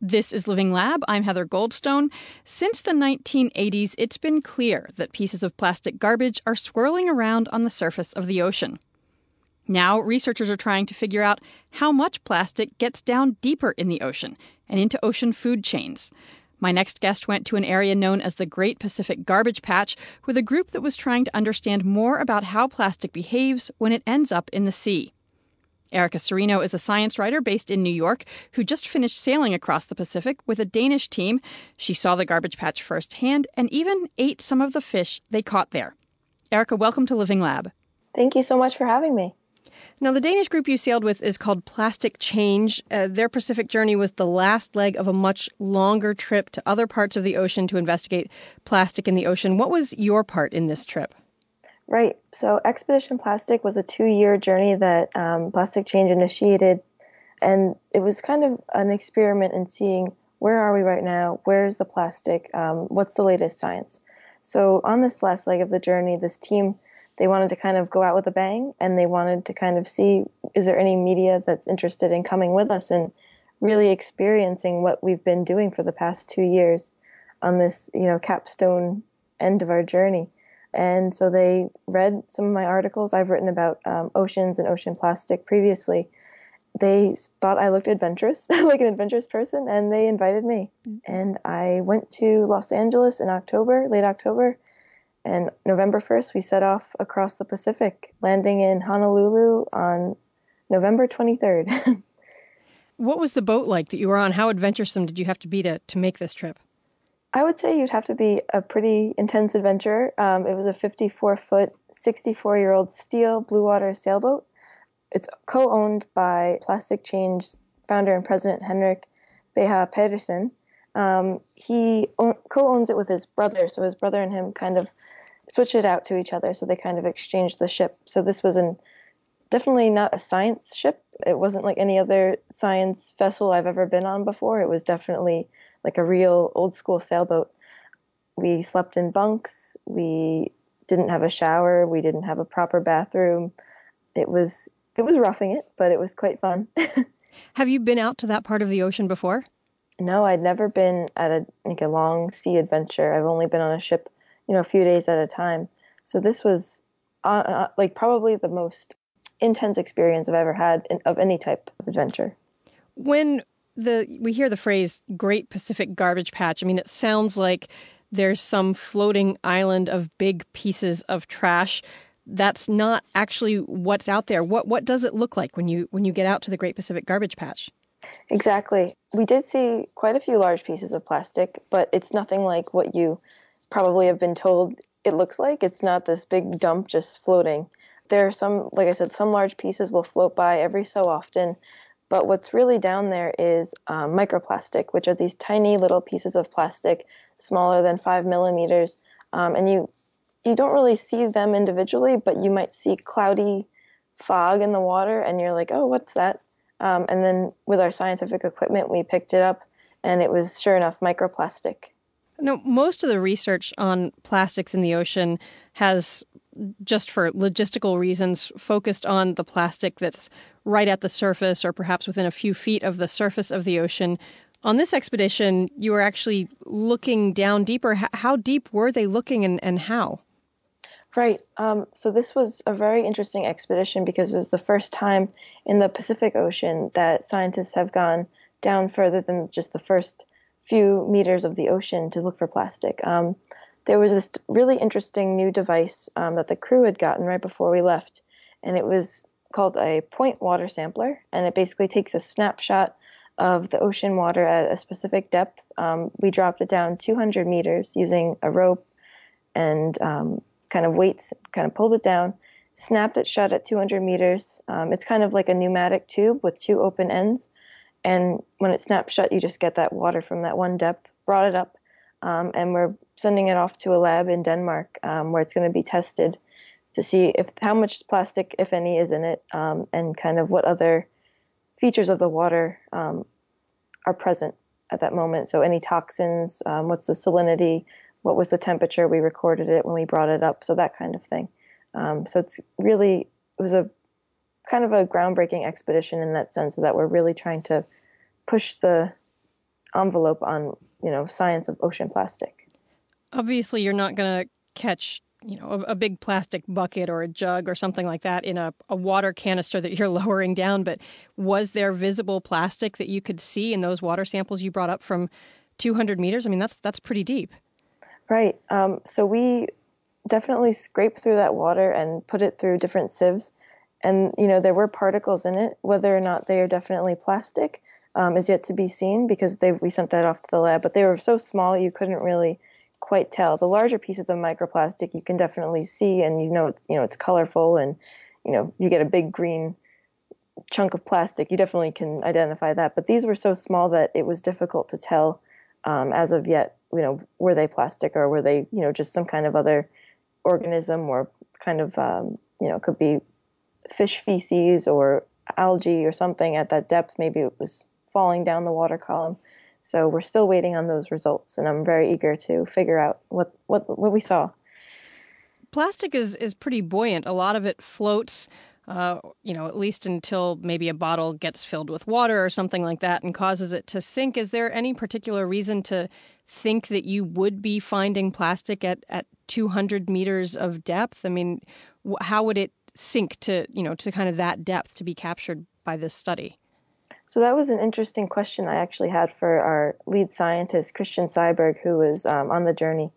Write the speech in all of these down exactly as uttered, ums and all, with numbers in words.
This is Living Lab. I'm Heather Goldstone. Since the nineteen eighties, it's been clear that pieces of plastic garbage are swirling around on the surface of the ocean. Now, researchers are trying to figure out how much plastic gets down deeper in the ocean and into ocean food chains. My next guest went to an area known as the Great Pacific Garbage Patch with a group that was trying to understand more about how plastic behaves when it ends up in the sea. Erica Cirino is a science writer based in New York who just finished sailing across the Pacific with a Danish team. She saw the garbage patch firsthand and even ate some of the fish they caught there. Erica, welcome to Living Lab. Thank you so much for having me. Now, the Danish group you sailed with is called Plastic Change. Uh, their Pacific journey was the last leg of a much longer trip to other parts of the ocean to investigate plastic in the ocean. What was your part in this trip? Right. So Expedition Plastic was a two-year journey that um, Plastic Change initiated, and it was kind of an experiment in seeing where are we right now, where's the plastic, um, what's the latest science. So on this last leg of the journey, this team, they wanted to kind of go out with a bang, and they wanted to kind of see, is there any media that's interested in coming with us and really experiencing what we've been doing for the past two years on this, you know, capstone end of our journey. And so they read some of my articles I've written about um, oceans and ocean plastic previously. They thought I looked adventurous, like an adventurous person, and they invited me. And I went to Los Angeles in October, late October, and November first, we set off across the Pacific, landing in Honolulu on November twenty-third. What was the boat like that you were on? How adventuresome did you have to be to, to make this trip? I would say you'd have to be a pretty intense adventurer. Um, it was a fifty-four foot, sixty-four-year-old steel blue water sailboat. It's co-owned by Plastic Change founder and president Henrik Beha Pedersen. Um, he own, co-owns it with his brother, so his brother and him kind of switched it out to each other, so they kind of exchanged the ship. So this was an, definitely not a science ship. It wasn't like any other science vessel I've ever been on before. It was definitely like a real old school sailboat. We slept in bunks. We didn't have a shower. We didn't have a proper bathroom. It was it was roughing it, but it was quite fun. Have you been out to that part of the ocean before? No, I'd never been at a like a long sea adventure. I've only been on a ship, you know, a few days at a time. So this was uh, uh, like probably the most intense experience I've ever had in, of any type of adventure. When The we hear the phrase Great Pacific Garbage Patch. I mean, it sounds like there's some floating island of big pieces of trash. That's not actually what's out there. What what does it look like when you when you get out to the Great Pacific Garbage Patch? Exactly. We did see quite a few large pieces of plastic, but it's nothing like what you probably have been told it looks like. It's not this big dump just floating. There are some, like I said, some large pieces will float by every so often. But what's really down there is um, microplastic, which are these tiny little pieces of plastic, smaller than five millimeters. Um, and you you don't really see them individually, but you might see cloudy fog in the water, and you're like, oh, what's that? Um, and then with our scientific equipment, we picked it up, and it was, sure enough, microplastic. Now, most of the research on plastics in the ocean has, just for logistical reasons, focused on the plastic that's right at the surface or perhaps within a few feet of the surface of the ocean. On this expedition, you were actually looking down deeper. How deep were they looking, and, and how? Right. Um, so this was a very interesting expedition because it was the first time in the Pacific Ocean that scientists have gone down further than just the first few meters of the ocean to look for plastic. Um, there was this really interesting new device um, that the crew had gotten right before we left, and it was called a point water sampler, and it basically takes a snapshot of the ocean water at a specific depth. Um, we dropped it down two hundred meters using a rope and um, kind of weights, kind of pulled it down, snapped it shut at two hundred meters. Um, it's kind of like a pneumatic tube with two open ends. And when it snaps shut, you just get that water from that one depth, brought it up, um, and we're sending it off to a lab in Denmark um, where it's going to be tested to see if how much plastic, if any, is in it, um, and kind of what other features of the water um, are present at that moment. So any toxins, um, what's the salinity, what was the temperature we recorded it when we brought it up, so that kind of thing. Um, so it's really, it was a kind of a groundbreaking expedition in that sense, that we're really trying to push the envelope on, you know, science of ocean plastic. Obviously, you're not going to catch, you know, a, a big plastic bucket or a jug or something like that in a, a water canister that you're lowering down. But was there visible plastic that you could see in those water samples you brought up from two hundred meters? I mean, that's that's pretty deep. Right. Um, so we definitely scraped through that water and put it through different sieves. And, you know, there were particles in it. Whether or not they are definitely plastic um, is yet to be seen, because they we sent that off to the lab. But they were so small you couldn't really quite tell. The larger pieces of microplastic you can definitely see, and you know it's you know it's colorful, and you know you get a big green chunk of plastic. You definitely can identify that. But these were so small that it was difficult to tell um, as of yet. You know, were they plastic, or were they you know just some kind of other organism, or kind of um, you know could be fish feces or algae or something at that depth. Maybe it was falling down the water column. So we're still waiting on those results, and I'm very eager to figure out what, what, what we saw. Plastic is, is pretty buoyant. A lot of it floats, uh, you know, at least until maybe a bottle gets filled with water or something like that and causes it to sink. Is there any particular reason to think that you would be finding plastic at, at two hundred meters of depth? I mean, wh- how would it sink to, you know, to kind of that depth to be captured by this study? So that was an interesting question I actually had for our lead scientist, Christian Seiberg, who was um, on the journey.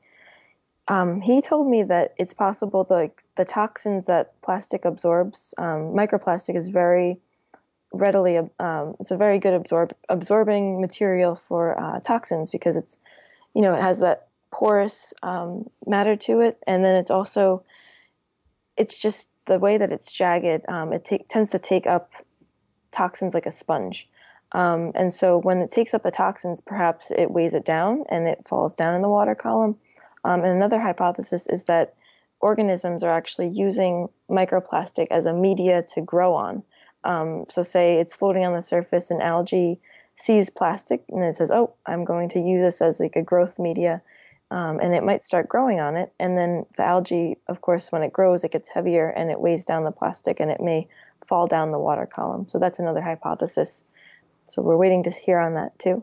Um, he told me that it's possible the, like, the toxins that plastic absorbs, um, microplastic is very readily, um, it's a very good absorb, absorbing material for uh, toxins, because it's, you know, it has that porous um, matter to it. And then it's also, it's just the way that it's jagged, um, it take, tends to take up toxins like a sponge. Um, and so when it takes up the toxins, perhaps it weighs it down and it falls down in the water column. Um, and another hypothesis is that organisms are actually using microplastic as a media to grow on. Um, so say it's floating on the surface and algae sees plastic and it says, oh, I'm going to use this as like a growth media. Um, and it might start growing on it. And then the algae, of course, when it grows, it gets heavier and it weighs down the plastic and it may fall down the water column. So that's another hypothesis. So we're waiting to hear on that too.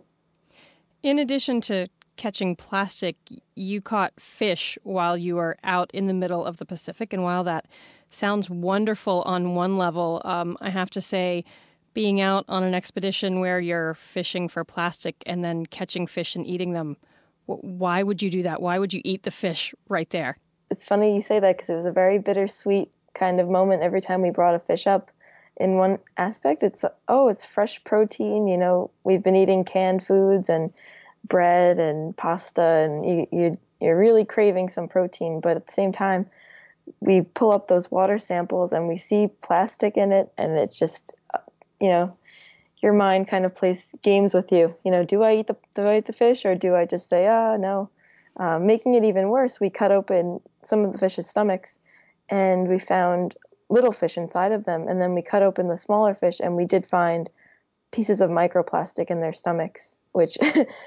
In addition to catching plastic, you caught fish while you were out in the middle of the Pacific. And while that sounds wonderful on one level, um, I have to say, being out on an expedition where you're fishing for plastic and then catching fish and eating them, why would you do that? Why would you eat the fish right there? It's funny you say that, because it was a very bittersweet kind of moment every time we brought a fish up. In one aspect, it's, oh, it's fresh protein. You know, we've been eating canned foods and bread and pasta, and you, you, you're really craving some protein. But at the same time, we pull up those water samples and we see plastic in it, and it's just, you know, your mind kind of plays games with you. You know, do I eat the do I eat the fish, or do I just say, ah, no? Um, making it even worse, we cut open some of the fish's stomachs, and we found little fish inside of them. And then we cut open the smaller fish, and we did find pieces of microplastic in their stomachs, which,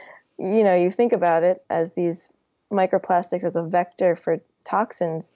you know, you think about it as these microplastics as a vector for toxins,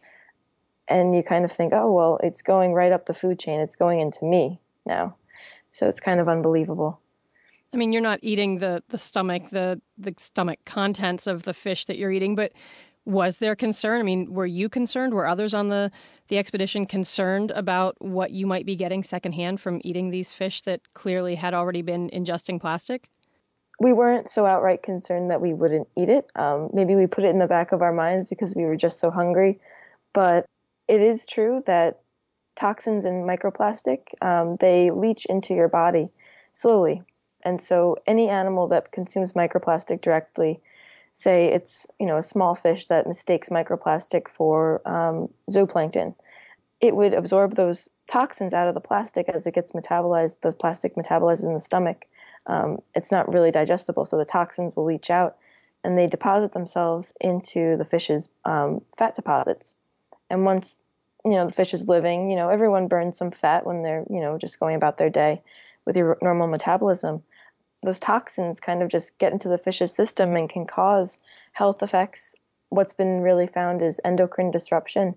and you kind of think, oh, well, it's going right up the food chain. It's going into me now. So it's kind of unbelievable. I mean, you're not eating the, the stomach, the, the stomach contents of the fish that you're eating, but was there concern? I mean, were you concerned? Were others on the, the expedition concerned about what you might be getting secondhand from eating these fish that clearly had already been ingesting plastic? We weren't so outright concerned that we wouldn't eat it. Um, maybe we put it in the back of our minds because we were just so hungry. But it is true that toxins in microplastic, um, they leach into your body slowly. And so any animal that consumes microplastic directly, say it's, you know, a small fish that mistakes microplastic for um, zooplankton, it would absorb those toxins out of the plastic as it gets metabolized. The plastic metabolizes in the stomach. Um, it's not really digestible, so the toxins will leach out, and they deposit themselves into the fish's um, fat deposits. And once, you know, the fish is living, you know, everyone burns some fat when they're, you know, just going about their day with your normal metabolism. Those toxins kind of just get into the fish's system and can cause health effects. What's been really found is endocrine disruption.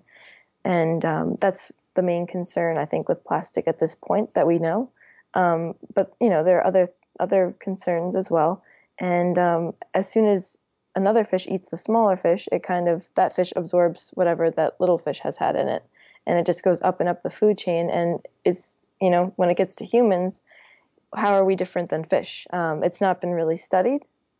And um, that's the main concern, I think, with plastic at this point that we know. Um, but, you know, there are other other concerns as well. And um, as soon as another fish eats the smaller fish, it kind of, that fish absorbs whatever that little fish has had in it. And it just goes up and up the food chain. And it's, you know, when it gets to humans, how are we different than fish? Um, it's not been really studied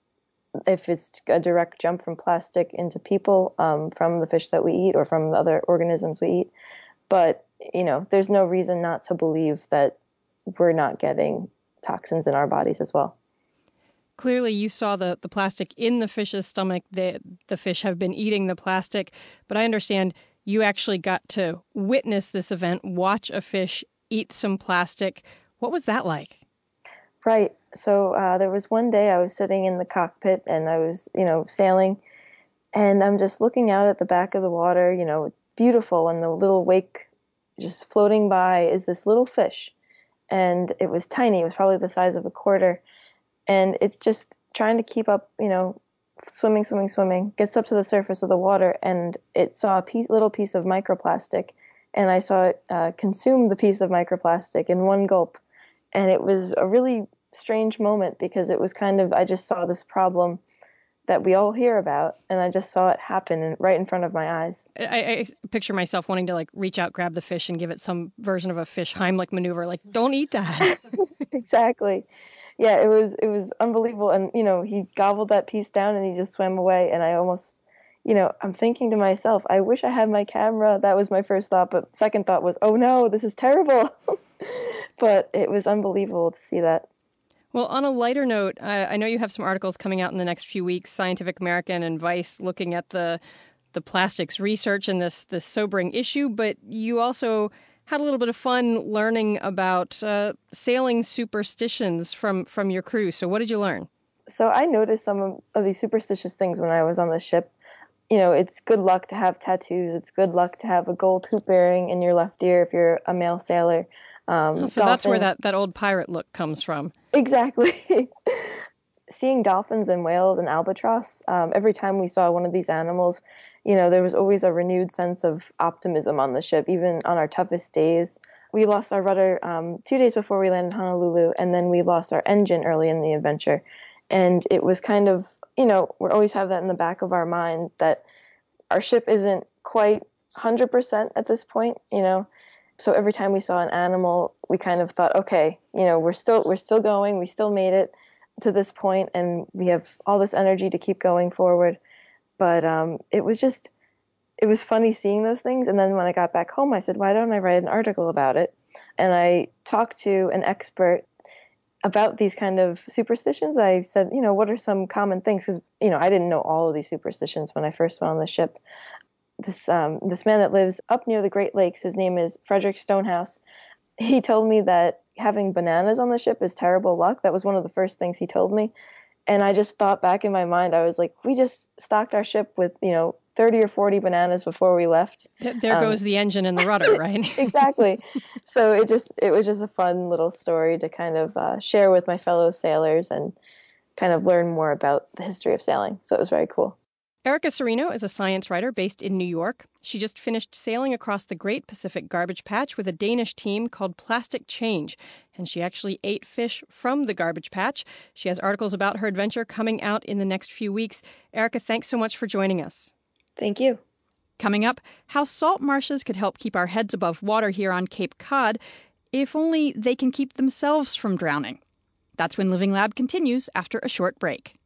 if it's a direct jump from plastic into people, um, from the fish that we eat or from the other organisms we eat. But, you know, there's no reason not to believe that we're not getting toxins in our bodies as well. Clearly, you saw the, the plastic in the fish's stomach. The, the fish have been eating the plastic. But I understand you actually got to witness this event, watch a fish eat some plastic. What was that like? Right. So uh, there was one day I was sitting in the cockpit and I was, you know, sailing, and I'm just looking out at the back of the water, you know, beautiful, and the little wake just floating by is this little fish. And it was tiny. It was probably the size of a quarter. And it's just trying to keep up, you know, swimming, swimming, swimming, gets up to the surface of the water, and it saw a piece, little piece of microplastic. And I saw it uh, consume the piece of microplastic in one gulp. And it was a really strange moment because it was kind of, I just saw this problem that we all hear about, and I just saw it happen right in front of my eyes. I, I picture myself wanting to like reach out, grab the fish, and give it some version of a fish Heimlich maneuver. Like, don't eat that. Exactly. Yeah, it was it was unbelievable. And, you know, he gobbled that piece down and he just swam away. And I almost, you know, I'm thinking to myself, I wish I had my camera. That was my first thought. But second thought was, oh no, this is terrible. But it was unbelievable to see that. Well, on a lighter note, uh, I know you have some articles coming out in the next few weeks, Scientific American and Vice, looking at the the plastics research and this this sobering issue. But you also had a little bit of fun learning about uh, sailing superstitions from, from your crew. So what did you learn? So I noticed some of, of these superstitious things when I was on the ship. You know, it's good luck to have tattoos. It's good luck to have a gold hoop earring in your left ear if you're a male sailor. Um, oh, so dolphin. That's where that, that old pirate look comes from. Exactly. Seeing dolphins and whales and albatross, um, every time we saw one of these animals, you know, there was always a renewed sense of optimism on the ship, even on our toughest days. We lost our rudder um, two days before we landed in Honolulu, and then we lost our engine early in the adventure. And it was kind of, you know, we always have that in the back of our mind that our ship isn't quite one hundred percent at this point, you know. So every time we saw an animal, we kind of thought, okay, you know, we're still we're still going, we still made it to this point, and we have all this energy to keep going forward. But um, it was just, it was funny seeing those things. And then when I got back home, I said, why don't I write an article about it? And I talked to an expert about these kind of superstitions. I said, you know, what are some common things? Because, you know, I didn't know all of these superstitions when I first went on the ship. This um, this man that lives up near the Great Lakes, his name is Frederick Stonehouse. He told me that having bananas on the ship is terrible luck. That was one of the first things he told me. And I just thought back in my mind, I was like, we just stocked our ship with, you know, thirty or forty bananas before we left. There um, goes the engine and the rudder, right? Exactly. So it just, it was just a fun little story to kind of uh, share with my fellow sailors and kind of learn more about the history of sailing. So it was very cool. Erica Cirino is a science writer based in New York. She just finished sailing across the Great Pacific Garbage Patch with a Danish team called Plastic Change, and she actually ate fish from the garbage patch. She has articles about her adventure coming out in the next few weeks. Erica, thanks so much for joining us. Thank you. Coming up, how salt marshes could help keep our heads above water here on Cape Cod, if only they can keep themselves from drowning. That's when Living Lab continues after a short break.